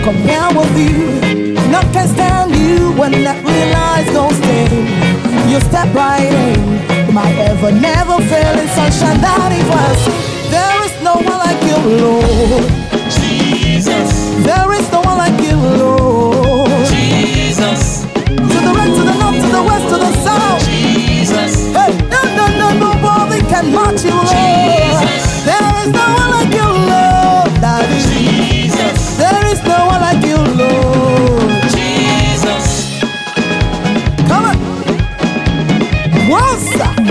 compare with you. None can stand you when that realize don't stay. You step right in, my ever never failing sunshine that it was. There is no one like you, Lord. Jesus. There is no one like you, Lord. Jesus. To the right, to the north, to the west, to the south. Jesus. Hey, nobody can match you, Lord. Jesus. There is no one like you, Lord. Daddy. Jesus. There is no one like you, Lord. Jesus. Come on. What's that?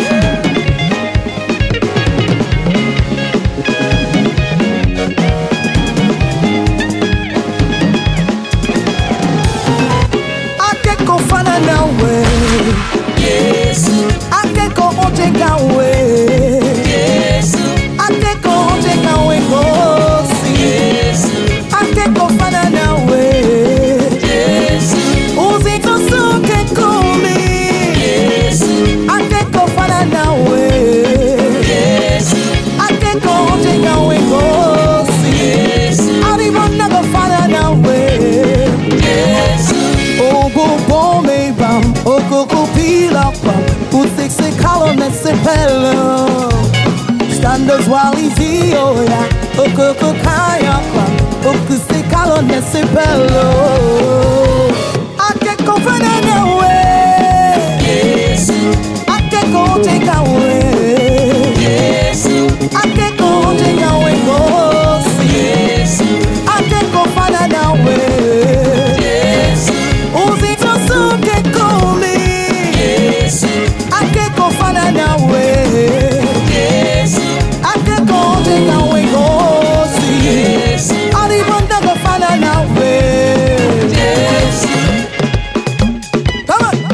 I can't go find another way. Yes. I can't go on take away. Yes. I can't go on take away. Go see. Yes. I can't go find another way. Yes. Who's it to soon can call me? Yes. I can't go find another way. Yes. I can't go on take away. Go see. Yes. I don't even never find another way. Yes. Oh, go me bam. Oh, go pila bam. Who takes a column and say hello? Standards while he's here, oh yeah. Oh, go kaya bam. Oh, go say column and say hello. I can't go find another way. Yes. I can't go take away. Yes. I can't go take away. Go see. Yes. I can't go find another way. Yes. Who's it to soon can call me? Yes. I can't go find another way. Yes. I can't go take away, go see. Yes. I don't even never find another way. Yes. Come on.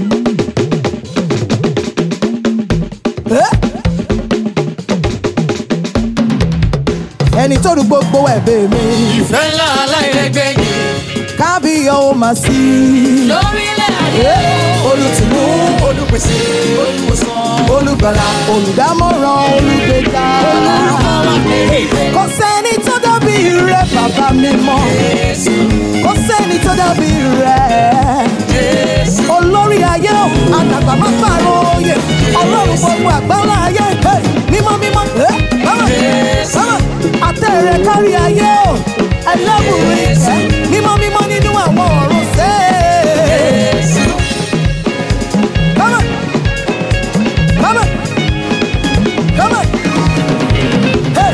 Ẹni tó dùn gbogbo ẹ̀bẹ̀ mi. Ìfẹ́ ńlá aláìlẹ́gbẹ́ yìí. Kábíyọ̀ ó máa sí. Lórílẹ̀ ayé. Olùtùnú, Olùpèsè, olùwòsàn. olùgbàlà, olùdámọ̀ràn, olùgbèjà. Olórúkọ wa pé ìfẹ́. Kò sẹ́ni tó dàbí rẹ̀ bàbá mi mọ́. Jésù. Kò sẹ́ni tó dàbí rẹ̀. Jésù. Olórí ayé o, àdàgbà má pààrọ̀ oyè. Ọlọ́run gbogbo àgbáńlá ayé. Hey, mímọ́ mímọ́. Bámọ̀ Jésù. bámọ̀ àtẹ̀rẹ̀ kárí ayé o. Ẹlẹ́bùrú ìfẹ́. Mímọ́ mímọ́ nínú àwọn ọ̀run ṣe. Jésù. Bámọ̀ bámọ̀ bámọ̀. Hey.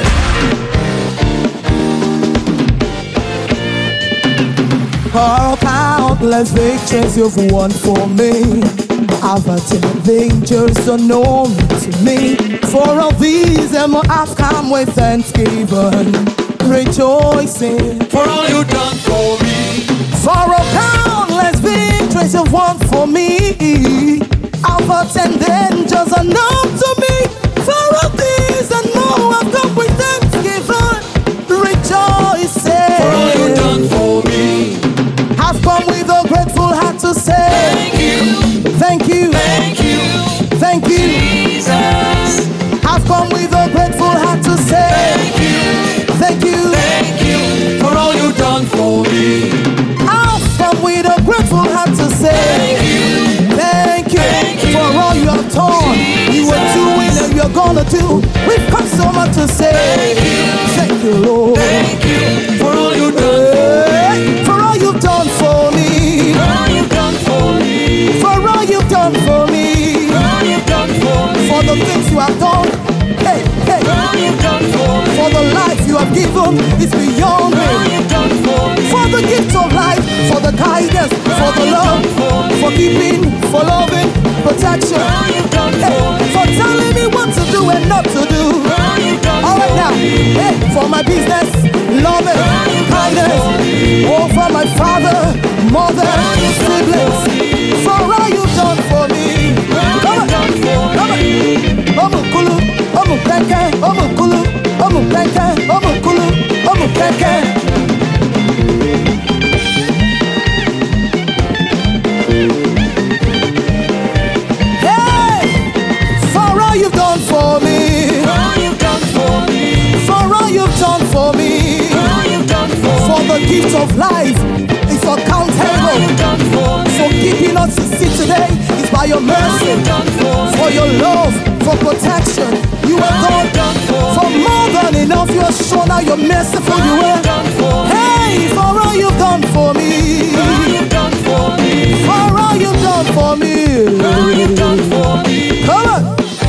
For countless victories you've won for me, I've attained dangers unknown to me. For all these I've come with thanksgiving, rejoicing. For all you've done for me. For all countless victories you've won for me, I've attained dangers unknown to me. For all these and more I've come with thanksgiving, rejoicing. For all you've done for me. I've come with a grateful heart to say Thank you. thank you, Thank you. thank you. Jesus. I've come with a grateful heart to say Thank you. thank you. Thank you. For all you've done for me. I've come with a grateful heart to say thank you for all you have done. You were doing and you're gonna do. We've come so much to say thank you, Lord. Thank you. For all you've done for me. Hey, for all you've done for me. For all you've done for me. For all you've done for me. For all you've done for me. For the things you have done. Hey, hey. For all you've done for me. For the life you have given is beyond For all me. you've done for me. For the gift of life, for the guidance, for the love, for keeping, for loving, protection. For all you've done Hey, for me. for telling me what to do and not to do. For all you've done All right for now, me. hey, for my business, loving, kindness. Oh, for my father, mother, siblings. For all you've done for me. Come on, come on. Omu kulu, omu keke, omu kulu, omu keke, omu kulu, omu keke. Hey! by your mercy, for your love, for protection. You are God for more than enough. You are shown how you're merciful. You are. Hey, for all you've done for me. For all you've done for me. Come on.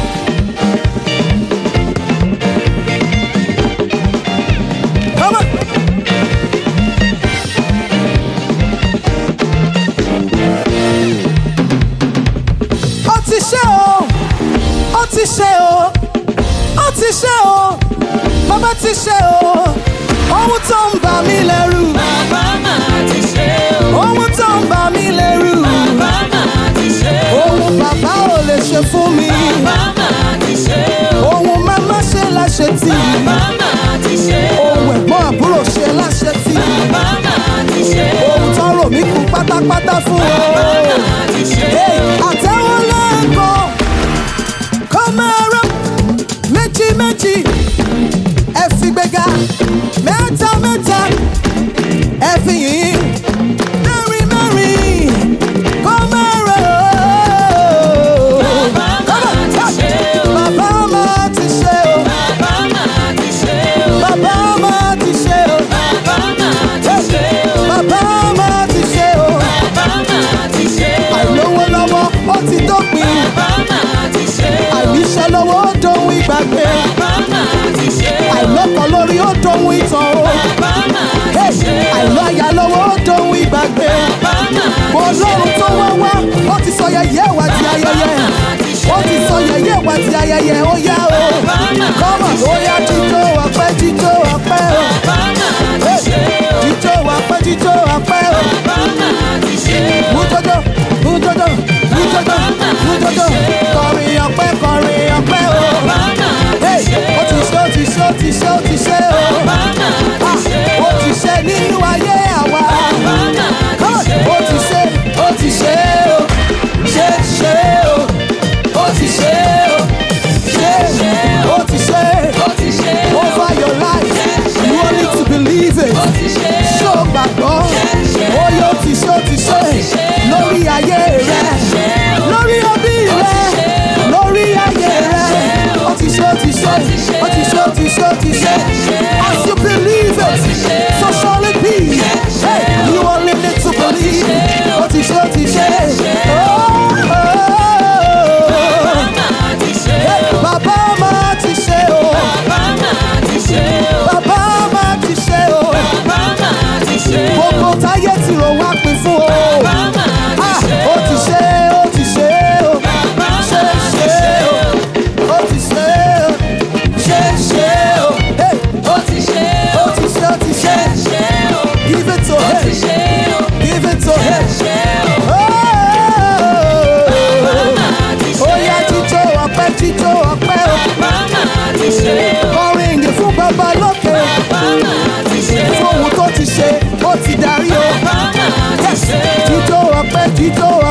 Come on. Ó ti ṣe o, ó ti ṣe o, bàbá ti ṣe o, ohun tó ń bà mí lẹ́rù. Bàbá máa ti ṣe o. Ohun tó ń bà mí lẹ́rù. Bàbá máa ti ṣe o. Ohun bàbá ò lè ṣe fún mi. Bàbá máa ti ṣe o. Ohun màmá ṣe láṣẹ tì. Bàbá máa ti ṣe o. Ohun ẹ̀gbọ́n àbúrò ṣe láṣẹ tì. Bàbá máa ti ṣe o. Ohun tó rò mí kú pátápátá fún o. Bàbá máa ti ṣe o. Àtẹ́wọ́ lẹ́ẹ̀kan, kọ́ máa rán méjì méjì, ẹ fi gbéga mẹ́ta mẹ́ta, ẹ fi yìn mẹ́rin mẹ́rin, kọ́ máa rán o. Bàbá máa ti ṣe o. Bàbá máa ti ṣe o. Bàbá máa ti ṣe o. Bàbá máa ti ṣe o. Bàbá máa ti ṣe o. Bàbá máa ti ṣe o. Bàbá máa ti ṣe o. Àìlówó lọ́wọ́ ó ti dópin. Bàbá máa ti ṣe o. Àìníṣẹ́ lọ́wọ́ ó dohun ìgbàgbé. Bàbá máa ti ṣe o. Àìlọ́kọ̀ lórí ó dohun ìtàn o. Bàbá máa ti ṣe o. Àìlọ́yà lọ́wọ́ ó dohun ìgbàgbé. Bàbá máa Ọlọ́run tó wá wá, ó ti sọ yẹ̀yẹ́ wa di ayẹyẹ. Ó ti sọ yẹ̀yẹ́ wa di ayẹyẹ, ó yá o. Kọ́mọ̀ ó yá jíjó ọpẹ́ jíjó ọpẹ́ o. Bàbá máa ti ṣe o. Jíjó ọpẹ́ jíjó ọpẹ́ o. Bàbá máa ti ṣe o. Mújọ́jọ́ mújọ́jọ́ mújọ́jọ́ mújọ́jọ́, kọrin ọpẹ́ o. Bàbá máa ti ṣe o. Ó ti ṣe ó ti ṣe ó ti ṣe ó ti ṣe o. Bàbá máa ti ṣe o. Ó ti ṣe nínú ayé àwa. Bàbá máa ti ṣe o. Ó ti ṣe ó ti ṣe o. Ṣe o. Ó ti ṣe o. Ó ti ṣe Ó ti ṣe o. over your life. You only need to believe it. Ó ti ṣe o. Ṣé o gbàgbọ́? Ó yóò ti ṣe ó ti ṣe lórí ayé rẹ, lórí ẹbí rẹ, lórí ayé rẹ. Ó ti ṣe ó ti ṣe ó ti ṣe ó ti ṣe ó ti ṣe. As you believe it, so shall it be. Hey, you only need to believe. Ó ti ṣe ó ti ṣe. Bàbá máa ti ṣe o. Bàbá máa ti ṣe o. Bàbá máa ti ṣe o. Bàbá máa ti ṣe o. Gbogbo táyé tí ro wá pín fún o. Bàbá máa ti ṣe o. Ó ti ṣe ó ti ṣe o. Bàbá Ṣe máa ti ṣe ṣe o. o. Ó ti ṣe o. Ṣe o. Hey, Ó ti ṣe o. ó ti ṣe ó ti ṣe. Ṣe o. Give it to Ó ti him. ṣe o. Give it to him. Ṣe o. Oh. máa ti ṣe Ó yá jíjó ọpẹ́ jíjó ọpẹ́ o. Bàbá máa ti ṣe o. Kọrin ìyìn fún bàbá lókè. Bàbá máa ti ṣe o. Fún ohun tó ti ṣe, ó ti darí o. Bàbá máa ti ṣe o. Jíjó ọpẹ́ jíjó